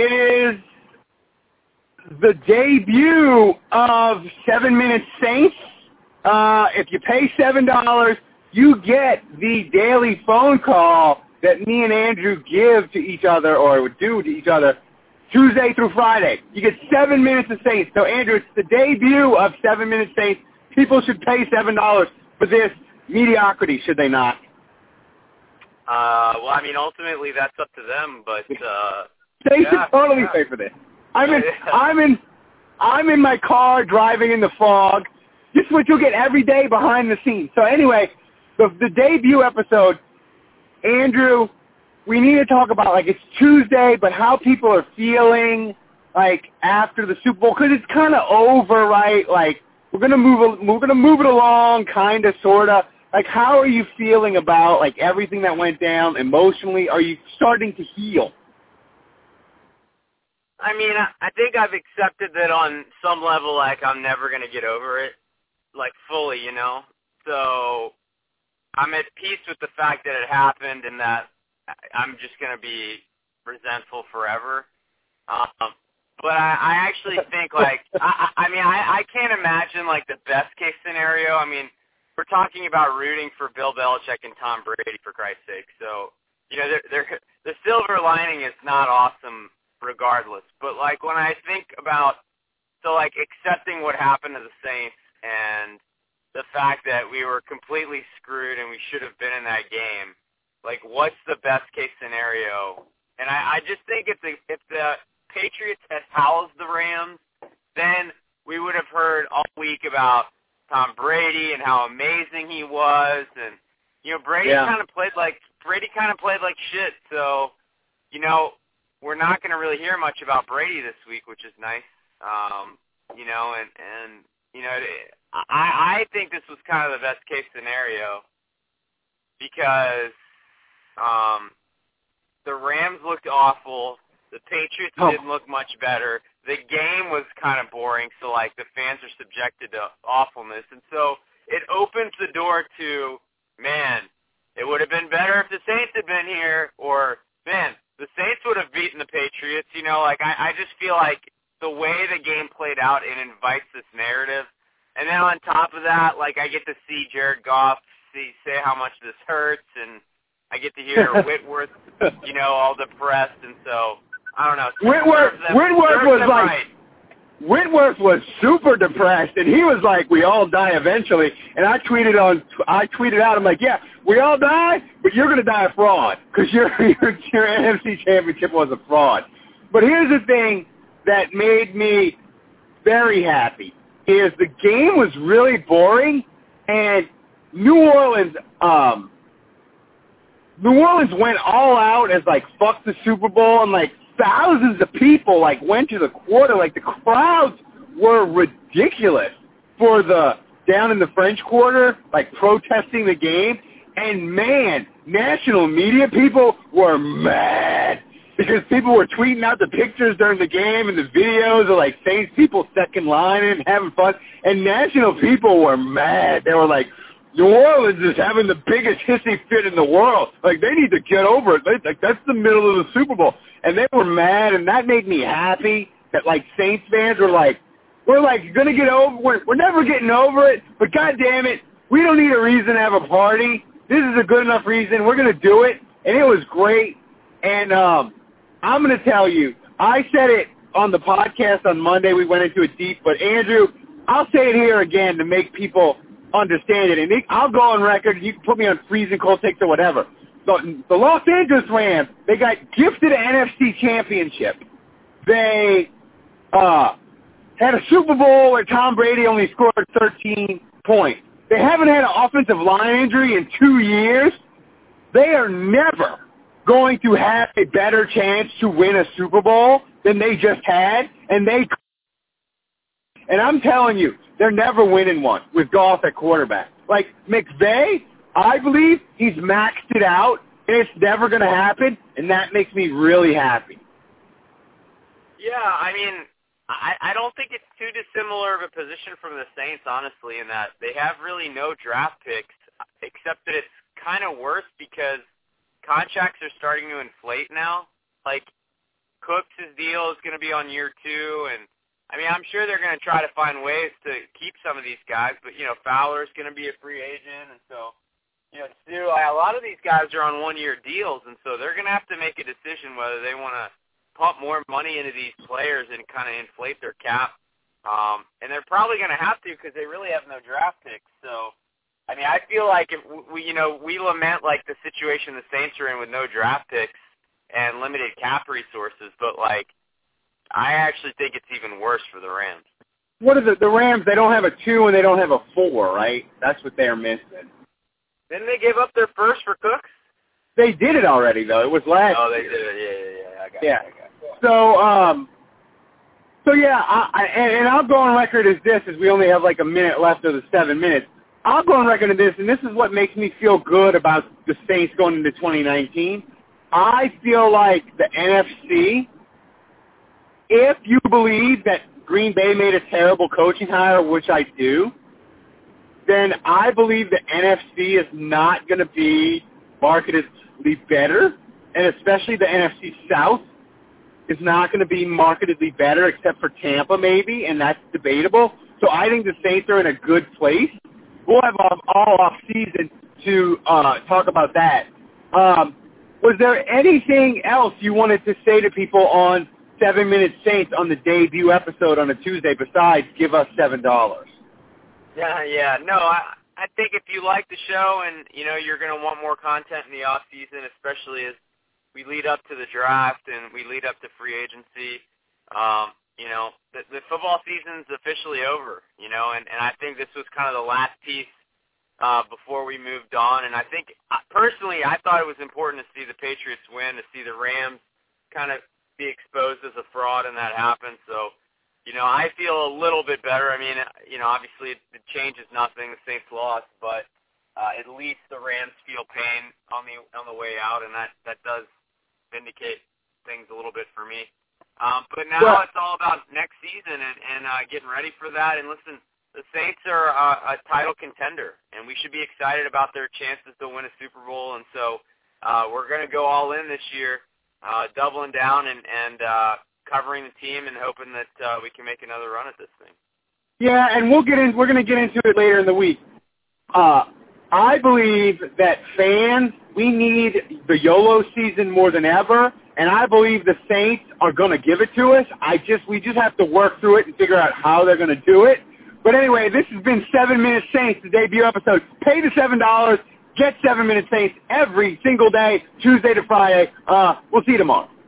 It is the debut of 7 Minute Saints. If you pay $7, you get the daily phone call that me and Andrew give to each other, or would do to each other, Tuesday through Friday. You get 7 Minutes of Saints. So, Andrew, it's the debut of 7 Minute Saints. People should pay $7 for this mediocrity, should they not? Well, I mean, ultimately that's up to them, but they should totally pay for this. I'm in my car driving in the fog. This is what you'll get every day behind the scenes. So anyway, the debut episode, Andrew, we need to talk about, like, it's Tuesday, but how people are feeling, like, after the Super Bowl, because it's kind of over, right? Like, we're gonna move it along, kind of, sort of. Like, how are you feeling about, like, everything that went down emotionally? Are you starting to heal? I mean, I think I've accepted that on some level, like, I'm never going to get over it, like, fully, you know? So I'm at peace with the fact that it happened and that I'm just going to be resentful forever. But I actually think, like, I can't imagine, like, the best-case scenario. I mean, we're talking about rooting for Bill Belichick and Tom Brady, for Christ's sake. So, you know, the silver lining is not awesome regardless. But, like, when I think about, so, like, accepting what happened to the Saints and the fact that we were completely screwed and we should have been in that game, like, what's the best-case scenario? And I just think if the Patriots had housed the Rams, then we would have heard all week about Tom Brady and how amazing he was, and you know Brady kind of played like shit. So you know we're not going to really hear much about Brady this week, which is nice. You know, and you know I think this was kind of the best case scenario because the Rams looked awful. The Patriots didn't look much better. The game was kind of boring, so, like, the fans are subjected to awfulness. And so it opens the door to, man, it would have been better if the Saints had been here, or, man, the Saints would have beaten the Patriots. You know, like, I just feel like the way the game played out, it invites this narrative. And then on top of that, like, I get to see Jared Goff say how much this hurts, and I get to hear Whitworth, you know, all depressed, and so I don't know. Whitworth was super depressed, and he was like, "We all die eventually." And I tweeted out, I'm like, "Yeah, we all die, but you're gonna die a fraud because your NFC Championship was a fraud." But here's the thing that made me very happy is the game was really boring, and New Orleans went all out as, like, fuck the Super Bowl, and, like, thousands of people, like, went to the quarter. Like, the crowds were ridiculous for the down in the French Quarter, like, protesting the game. And, man, national media people were mad because people were tweeting out the pictures during the game and the videos of, like, Saints people second line and having fun. And national people were mad. They were like, New Orleans is having the biggest hissy fit in the world. Like, they need to get over it. Like, that's the middle of the Super Bowl. And they were mad, and that made me happy that, like, Saints fans were like, we're, like, going to get over it. We're never getting over it, but God damn it, we don't need a reason to have a party. This is a good enough reason. We're going to do it. And it was great. And I'm going to tell you, I said it on the podcast on Monday. We went into it deep. But, Andrew, I'll say it here again to make people understand it, and I'll go on record. You can put me on freezing cold takes or whatever. The Los Angeles Rams, they got gifted an NFC championship. They had a Super Bowl where Tom Brady only scored 13 points. They haven't had an offensive line injury in 2 years. They are never going to have a better chance to win a Super Bowl than they just had, and I'm telling you, they're never winning one with Goff at quarterback. Like, McVay, I believe he's maxed it out, and it's never going to happen, and that makes me really happy. Yeah, I mean, I don't think it's too dissimilar of a position from the Saints, honestly, in that they have really no draft picks, except that it's kind of worse because contracts are starting to inflate now. Like, Cooks' deal is going to be on year 2, and I mean, I'm sure they're going to try to find ways to keep some of these guys, but, you know, Fowler's going to be a free agent, and so, you know, Stu, a lot of these guys are on one-year deals, and so they're going to have to make a decision whether they want to pump more money into these players and kind of inflate their cap. And they're probably going to have to because they really have no draft picks. So, I mean, I feel like if we lament like the situation the Saints are in with no draft picks and limited cap resources, but like I actually think it's even worse for the Rams. What are the Rams? They don't have a 2 and they don't have a 4, right? That's what they're missing. Didn't they give up their first for Cooks? They did it already, though. It was last year. Oh, they did it. Yeah. I got it. So yeah, and I'll go on record as this, as we only have like a minute left of the 7 minutes. I'll go on record as this, and this is what makes me feel good about the Saints going into 2019. I feel like the NFC, if you believe that Green Bay made a terrible coaching hire, which I do, then I believe the NFC is not going to be markedly better, and especially the NFC South is not going to be markedly better except for Tampa maybe, and that's debatable. So I think the Saints are in a good place. We'll have all off season to talk about that. Was there anything else you wanted to say to people on 7 Minute Saints on the debut episode on a Tuesday besides give us $7? Yeah. No, I think if you like the show and, you know, you're going to want more content in the off season, especially as we lead up to the draft and we lead up to free agency, you know, the football season's officially over, you know, and I think this was kind of the last piece before we moved on. And I think, personally, I thought it was important to see the Patriots win, to see the Rams kind of be exposed as a fraud, and that happened. So, you know, I feel a little bit better. I mean, you know, obviously it changes nothing. The Saints lost, but at least the Rams feel pain on the way out, and that does vindicate things a little bit for me. But now it's all about next season and getting ready for that. And listen, the Saints are a title contender, and we should be excited about their chances to win a Super Bowl. And so we're going to go all in this year, doubling down and covering the team and hoping that we can make another run at this thing. Yeah, and we're going to get into it later in the week. I believe that fans, we need the YOLO season more than ever, and I believe the Saints are going to give it to us. We just have to work through it and figure out how they're going to do it. But anyway, this has been 7 Minute Saints, the debut episode. Pay the $7, get 7 Minute Saints every single day, Tuesday to Friday. We'll see you tomorrow.